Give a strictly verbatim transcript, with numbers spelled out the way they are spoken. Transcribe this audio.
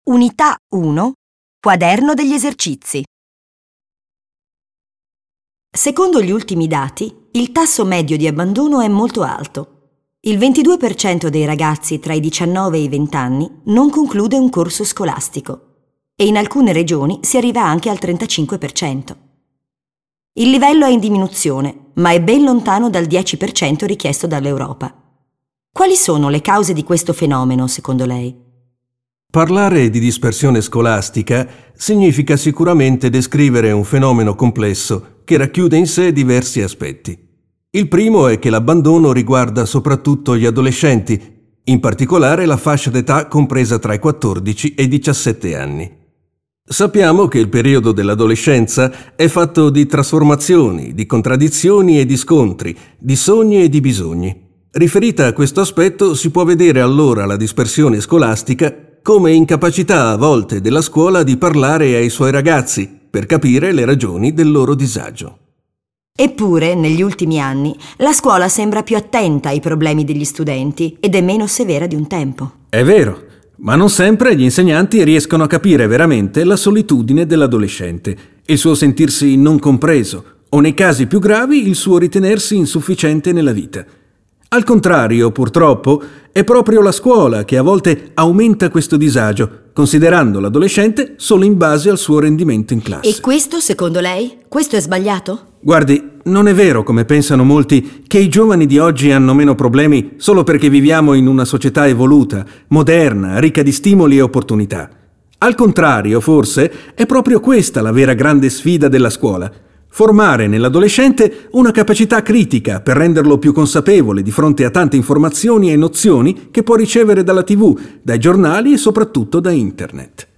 Unità uno, Quaderno degli esercizi. Secondo gli ultimi dati, il tasso medio di abbandono è molto alto. Il ventidue per cento dei ragazzi tra i diciannove e i venti anni non conclude un corso scolastico e in alcune regioni si arriva anche al trentacinque per cento. Il livello è in diminuzione, ma è ben lontano dal dieci per cento richiesto dall'Europa. Quali sono le cause di questo fenomeno, secondo lei? Parlare di dispersione scolastica significa sicuramente descrivere un fenomeno complesso che racchiude in sé diversi aspetti. Il primo è che l'abbandono riguarda soprattutto gli adolescenti, in particolare la fascia d'età compresa tra i quattordici e i diciassette anni. Sappiamo che il periodo dell'adolescenza è fatto di trasformazioni, di contraddizioni e di scontri, di sogni e di bisogni. Riferita a questo aspetto si può vedere allora la dispersione scolastica come incapacità a volte della scuola di parlare ai suoi ragazzi per capire le ragioni del loro disagio. Eppure, negli ultimi anni, la scuola sembra più attenta ai problemi degli studenti ed è meno severa di un tempo. È vero, ma non sempre gli insegnanti riescono a capire veramente la solitudine dell'adolescente, il suo sentirsi non compreso o, nei casi più gravi, il suo ritenersi insufficiente nella vita. Al contrario, purtroppo, è proprio la scuola che a volte aumenta questo disagio, considerando l'adolescente solo in base al suo rendimento in classe. E questo, secondo lei, questo è sbagliato? Guardi, non è vero, come pensano molti, che i giovani di oggi hanno meno problemi solo perché viviamo in una società evoluta, moderna, ricca di stimoli e opportunità. Al contrario, forse, è proprio questa la vera grande sfida della scuola. Formare nell'adolescente una capacità critica per renderlo più consapevole di fronte a tante informazioni e nozioni che può ricevere dalla tivù, dai giornali e soprattutto da internet.